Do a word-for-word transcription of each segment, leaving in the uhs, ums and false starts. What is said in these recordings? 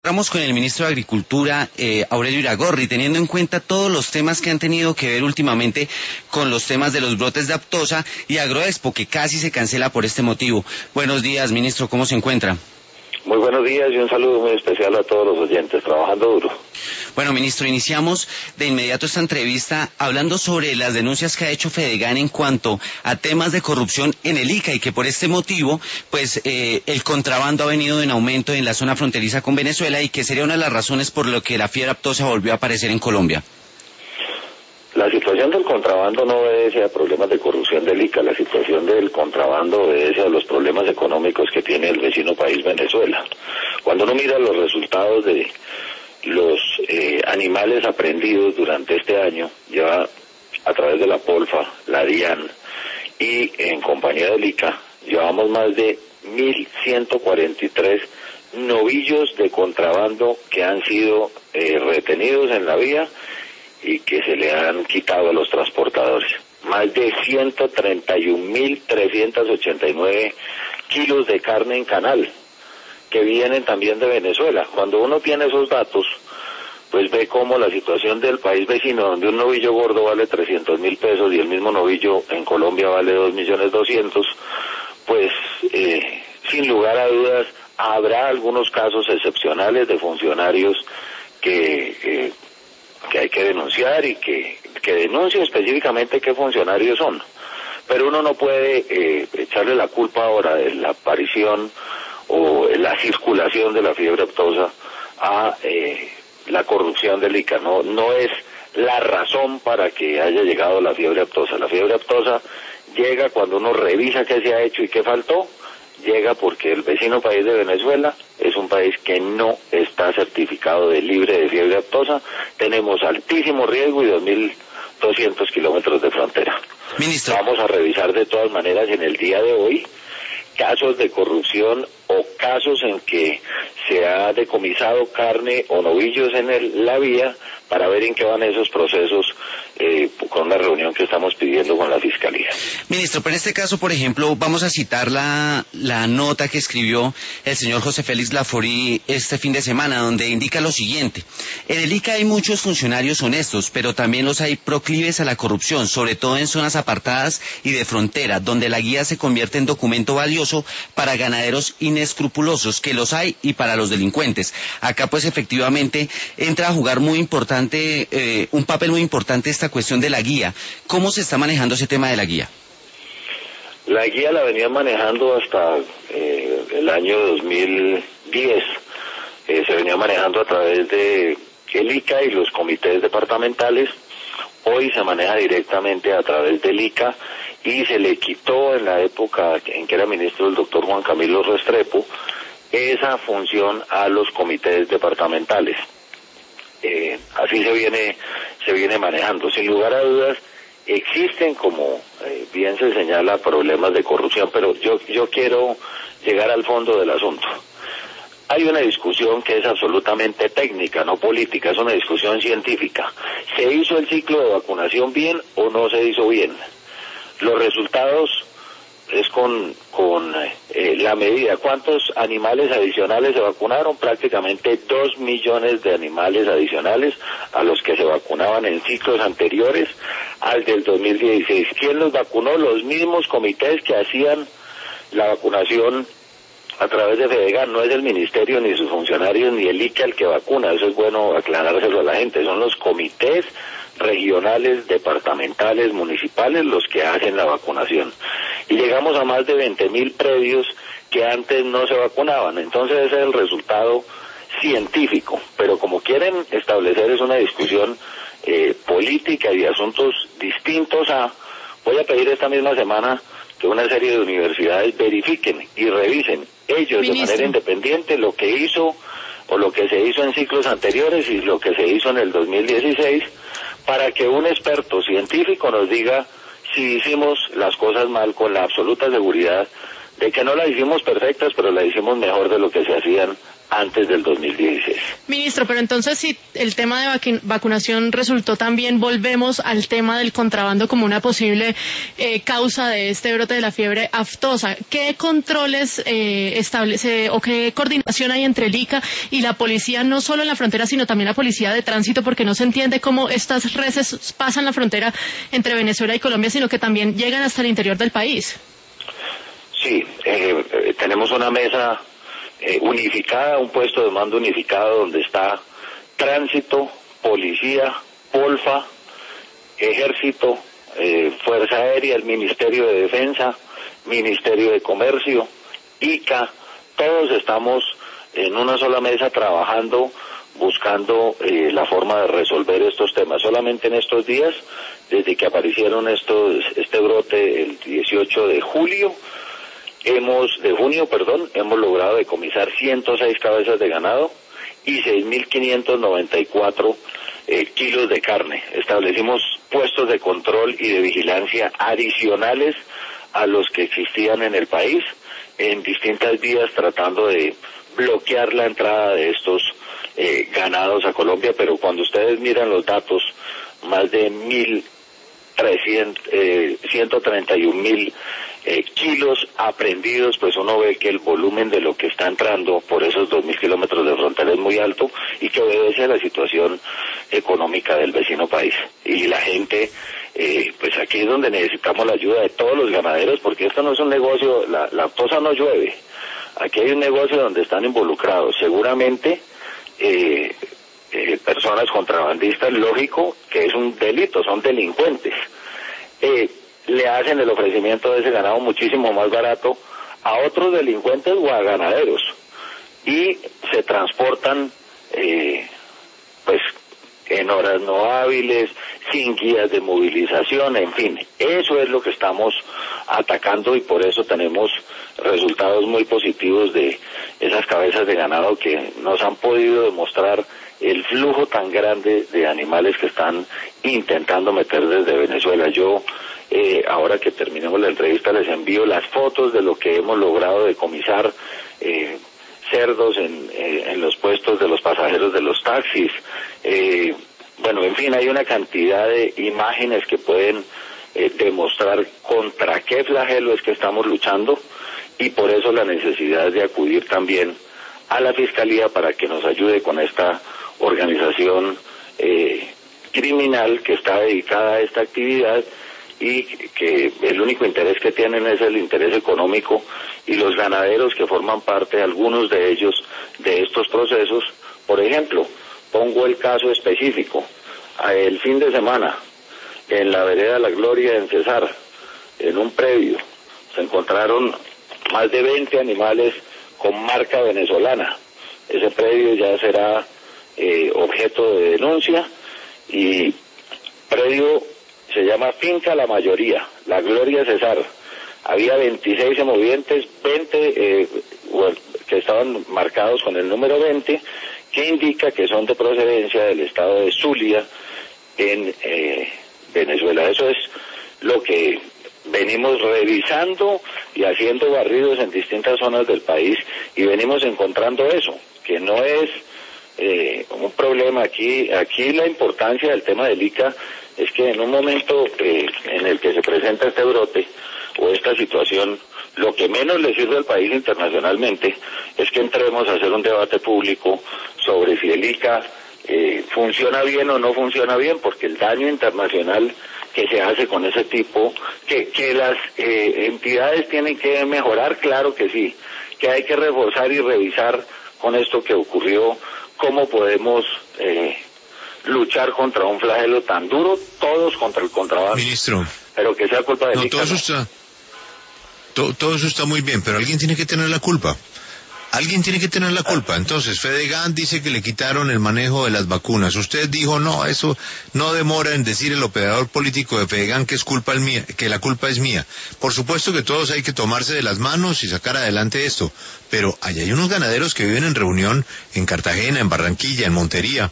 Vamos con el ministro de Agricultura, eh, Aurelio Iragorri, teniendo en cuenta todos los temas que han tenido que ver últimamente con los temas de los brotes de aftosa y Agroexpo, que casi se cancela por este motivo. Buenos días, ministro, ¿cómo se encuentra? Muy buenos días y un saludo muy especial a todos los oyentes, trabajando duro. Bueno, ministro, iniciamos de inmediato esta entrevista hablando sobre las denuncias que ha hecho Fedegan en cuanto a temas de corrupción en el ICA y que por este motivo, pues, eh, el contrabando ha venido en aumento en la zona fronteriza con Venezuela y que sería una de las razones por lo que la fiebre aftosa volvió a aparecer en Colombia. La situación del contrabando no obedece a problemas de corrupción del ICA, la situación del contrabando obedece a los problemas económicos que tiene el vecino país Venezuela. Cuando uno mira los resultados de los eh, animales aprehendidos durante este año, ya a través de la Polfa, la DIAN y en compañía del ICA, llevamos más de mil ciento cuarenta y tres novillos de contrabando que han sido eh, retenidos en la vía y que se le han quitado a los transportadores. Más de ciento treinta y un mil trescientos ochenta y nueve kilos de carne en canal, que vienen también de Venezuela. Cuando uno tiene esos datos, pues ve cómo la situación del país vecino, donde un novillo gordo vale trescientos mil pesos y el mismo novillo en Colombia vale dos millones doscientos, pues eh, sin lugar a dudas habrá algunos casos excepcionales de funcionarios que... Eh, que hay que denunciar y que, que denuncie específicamente qué funcionarios son. Pero uno no puede eh, echarle la culpa ahora de la aparición o la circulación de la fiebre aftosa a eh, la corrupción del ICA. No, no es la razón para que haya llegado la fiebre aftosa. La fiebre aftosa llega cuando uno revisa qué se ha hecho y qué faltó. Llega porque el vecino país de Venezuela es un país que no está certificado de libre de fiebre aftosa. Tenemos altísimo riesgo y dos mil doscientos kilómetros de frontera. Ministro. Vamos a revisar de todas maneras en el día de hoy casos de corrupción o casos en que se ha decomisado carne o novillos en el, la vía para ver en qué van esos procesos eh, con una reunión que estamos pidiendo con la Fiscalía. Ministro, pero en este caso, por ejemplo, vamos a citar la, la nota que escribió el señor José Félix Laforí este fin de semana, donde indica lo siguiente: en el ICA hay muchos funcionarios honestos, pero también los hay proclives a la corrupción, sobre todo en zonas apartadas y de frontera, donde la guía se convierte en documento valioso para ganaderos inescrupulosos, que los hay, y para los delincuentes. Acá pues efectivamente entra a jugar muy importante, eh, un papel muy importante esta cuestión de la guía. ¿Cómo se está manejando ese tema de la guía? La guía la venía manejando hasta eh, el año dos mil diez. Eh, se venía manejando a través de el ICA y los comités departamentales. Hoy se maneja directamente a través del ICA y se le quitó en la época en que era ministro el doctor Juan Camilo Restrepo esa función a los comités departamentales. Eh, así se viene se viene manejando. Sin lugar a dudas existen, como eh, bien se señala, problemas de corrupción, pero yo yo quiero llegar al fondo del asunto. Hay una discusión que es absolutamente técnica, no política, es una discusión científica. ¿Se hizo el ciclo de vacunación bien o no se hizo bien? Los resultados es con, con eh, la medida. ¿Cuántos animales adicionales se vacunaron? Prácticamente dos millones de animales adicionales a los que se vacunaban en ciclos anteriores al del dos mil dieciséis. ¿Quién los vacunó? Los mismos comités que hacían la vacunación a través de Fedegan. No es el ministerio, ni sus funcionarios, ni el ICA el que vacuna. Eso es bueno aclarárselo a la gente. Son los comités regionales, departamentales, municipales los que hacen la vacunación. Y llegamos a más de veinte mil predios que antes no se vacunaban. Entonces ese es el resultado científico. Pero como quieren establecer es una discusión eh, política y de asuntos distintos a... Voy a pedir esta misma semana que una serie de universidades verifiquen y revisen ellos Ministro. de manera independiente lo que hizo o lo que se hizo en ciclos anteriores y lo que se hizo en el dos mil dieciséis, para que un experto científico nos diga si hicimos las cosas mal, con la absoluta seguridad de que no las hicimos perfectas, pero las hicimos mejor de lo que se hacían antes del dos mil dieciséis. Ministro, pero entonces si el tema de vacu- vacunación resultó también, volvemos al tema del contrabando como una posible eh, causa de este brote de la fiebre aftosa. ¿Qué controles eh, establece o qué coordinación hay entre el I C A y la policía, no solo en la frontera, sino también la policía de tránsito? Porque no se entiende cómo estas reses pasan la frontera entre Venezuela y Colombia, sino que también llegan hasta el interior del país. Sí, eh, eh, tenemos una mesa Eh, unificada, un puesto de mando unificado donde está tránsito, policía, Polfa, ejército, eh, Fuerza Aérea, el Ministerio de Defensa, Ministerio de Comercio, I C A, todos estamos en una sola mesa trabajando, buscando eh, la forma de resolver estos temas. Solamente en estos días, desde que aparecieron estos, este brote el dieciocho de julio, Hemos, de junio, perdón, hemos logrado decomisar ciento seis cabezas de ganado y seis mil quinientos noventa y cuatro eh, kilos de carne. Establecimos puestos de control y de vigilancia adicionales a los que existían en el país en distintas vías tratando de bloquear la entrada de estos eh, ganados a Colombia, pero cuando ustedes miran los datos, más de mil trescientos, eh, ciento treinta y un mil eh, kilos aprehendidos, pues uno ve que el volumen de lo que está entrando por esos dos mil kilómetros de frontera es muy alto y que obedece a la situación económica del vecino país. Y la gente, eh, pues aquí es donde necesitamos la ayuda de todos los ganaderos, porque esto no es un negocio, la, la aftosa no llueve. Aquí hay un negocio donde están involucrados seguramente eh, Eh, personas contrabandistas, lógico que es un delito, son delincuentes, eh, le hacen el ofrecimiento de ese ganado muchísimo más barato a otros delincuentes o a ganaderos y se transportan eh, pues en horas no hábiles, sin guías de movilización, en fin, eso es lo que estamos atacando y por eso tenemos resultados muy positivos de esas cabezas de ganado que nos han podido demostrar el flujo tan grande de animales que están intentando meter desde Venezuela. Yo, eh, ahora que terminemos la entrevista, les envío las fotos de lo que hemos logrado decomisar, eh, cerdos en, eh, en los puestos de los pasajeros de los taxis. Eh, bueno, en fin, hay una cantidad de imágenes que pueden eh, demostrar contra qué flagelo es que estamos luchando y por eso la necesidad de acudir también a la Fiscalía para que nos ayude con esta organización eh, criminal que está dedicada a esta actividad y que el único interés que tienen es el interés económico y los ganaderos que forman parte, algunos de ellos, de estos procesos. Por ejemplo, pongo el caso específico, el fin de semana en la vereda La Gloria en Cesar, en un predio, se encontraron más de veinte animales con marca venezolana. Ese predio ya será eh, objeto de denuncia y predio se llama Finca La Mayoría, La Gloria Cesar. Había veintiséis semovientes, veinte eh, que estaban marcados con el número veinte, que indica que son de procedencia del estado de Zulia en eh, Venezuela. Eso es lo que venimos revisando y haciendo barridos en distintas zonas del país y venimos encontrando eso, que no es eh, un problema aquí. Aquí la importancia del tema del I C A es que en un momento eh, en el que se presenta este brote o esta situación, lo que menos le sirve al país internacionalmente es que entremos a hacer un debate público sobre si el I C A eh, funciona bien o no funciona bien, porque el daño internacional que se hace con ese tipo, que, que las eh, entidades tienen que mejorar, claro que sí, que hay que reforzar y revisar con esto que ocurrió, cómo podemos eh, luchar contra un flagelo tan duro, todos contra el contrabando. Ministro, pero que sea culpa del no, I C A. todo eso está, to, todo eso está muy bien, pero alguien tiene que tener la culpa. Alguien tiene que tener la culpa. Entonces, Fedegan dice que le quitaron el manejo de las vacunas. Usted dijo, no, eso no demora en decir el operador político de Fedegan que es culpa el mía, que la culpa es mía. Por supuesto que todos hay que tomarse de las manos y sacar adelante esto. Pero allá hay unos ganaderos que viven en reunión en Cartagena, en Barranquilla, en Montería,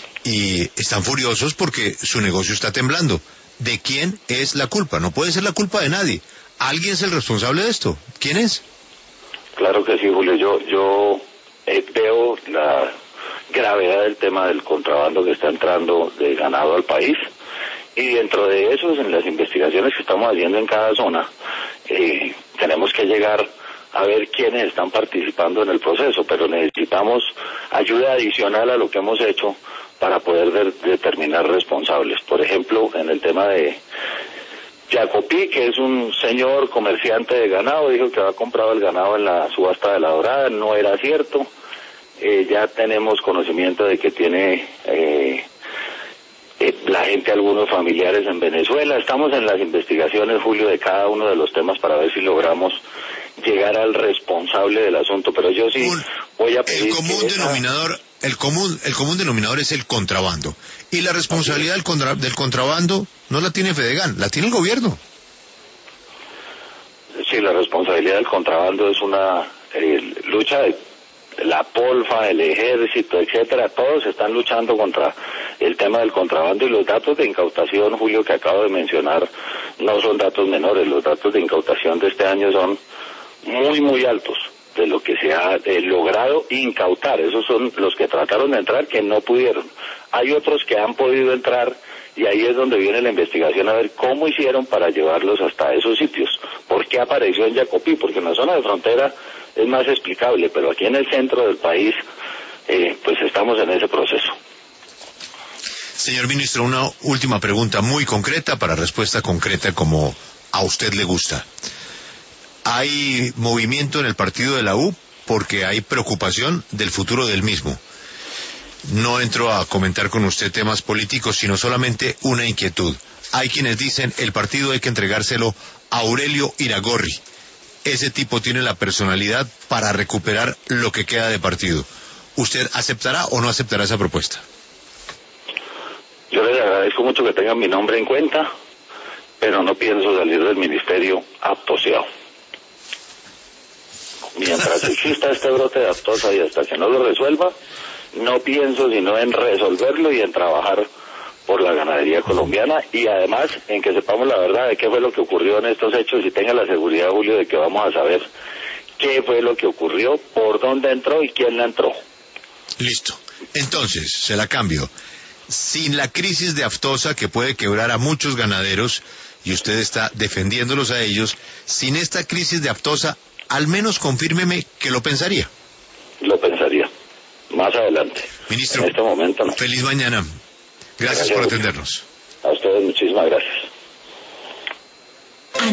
y están furiosos porque su negocio está temblando. ¿De quién es la culpa? No puede ser la culpa de nadie. ¿Alguien es el responsable de esto? ¿Quién es? Claro que sí, Julio. Yo, yo eh, veo la gravedad del tema del contrabando que está entrando de ganado al país, y dentro de eso, en las investigaciones que estamos haciendo en cada zona, eh, tenemos que llegar a ver quiénes están participando en el proceso, pero necesitamos ayuda adicional a lo que hemos hecho para poder de- determinar responsables. Por ejemplo, en el tema de Jacopí, que es un señor comerciante de ganado, dijo que había comprado el ganado en la subasta de La Dorada, no era cierto. Eh, ya tenemos conocimiento de que tiene eh, eh, la gente, algunos familiares en Venezuela. Estamos en las investigaciones, Julio, de cada uno de los temas para ver si logramos llegar al responsable del asunto, pero yo sí Un- voy a pedir el común que esa- denominador, el común, el común denominador es el contrabando. Y la responsabilidad del, contra- del contrabando no la tiene Fedegan, la tiene el gobierno. sí, la responsabilidad del contrabando es una eh, lucha de la polfa, el ejército, etcétera, todos están luchando contra el tema del contrabando, y los datos de incautación, Julio, que acabo de mencionar, no son datos menores. Los datos de incautación de este año son muy, muy altos de lo que se ha eh, logrado incautar. Esos son los que trataron de entrar, que no pudieron. Hay otros que han podido entrar, y ahí es donde viene la investigación, a ver cómo hicieron para llevarlos hasta esos sitios. ¿Por qué apareció en Jacopí? Porque en la zona de frontera es más explicable, pero aquí en el centro del país, eh, pues estamos en ese proceso. Señor ministro, una última pregunta muy concreta para respuesta concreta como a usted le gusta. ¿Hay movimiento en el partido de la U? Porque hay preocupación del futuro del mismo. No entro a comentar con usted temas políticos, sino solamente una inquietud. Hay quienes dicen el partido hay que entregárselo a Aurelio Iragorri. Ese tipo tiene la personalidad para recuperar lo que queda de partido. ¿Usted aceptará o no aceptará esa propuesta? Yo les agradezco mucho que tengan mi nombre en cuenta, pero no pienso salir del ministerio aptoseado. Mientras exista este brote de aftosa y hasta que no lo resuelva, no pienso sino en resolverlo y en trabajar por la ganadería colombiana, y además en que sepamos la verdad de qué fue lo que ocurrió en estos hechos, y tenga la seguridad, Julio, de que vamos a saber qué fue lo que ocurrió, por dónde entró y quién la entró. Listo. Entonces, se la cambio. Sin la crisis de aftosa que puede quebrar a muchos ganaderos, y usted está defendiéndolos a ellos, sin esta crisis de aftosa, al menos confírmeme que lo pensaría. Lo pensaría. Más adelante. Ministro, en este momento no. feliz mañana. Gracias, Gracias, por Julio. atendernos. A ustedes muchísimas gracias.